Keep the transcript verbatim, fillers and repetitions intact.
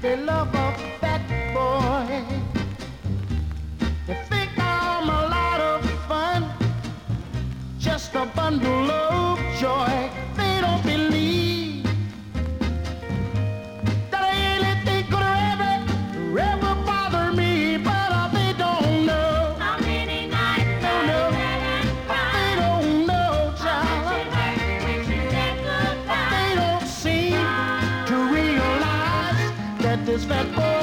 They love a fat boy. They think I'm a lot of fun, just a bundle of joy. They don't believe that anything could ever, ever bother me, but uh, they don't know. How many nights No, no, they don't know, child. They don't seem to realize that this fat boy